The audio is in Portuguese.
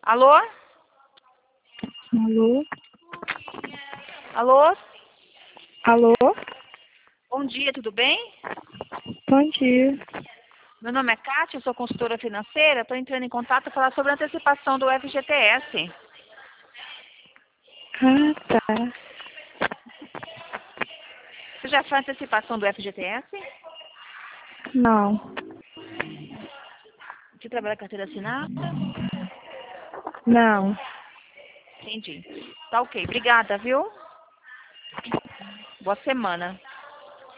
Alô? Alô? Alô? Alô? Bom dia, tudo bem? Bom dia. Meu nome é Kátia, eu sou consultora financeira. Estou entrando em contato para falar sobre a antecipação do FGTS. Ah, tá. Você já faz antecipação do FGTS? Não. Você trabalha com carteira assinada? Não. Entendi. Tá ok. Obrigada, viu? Boa semana.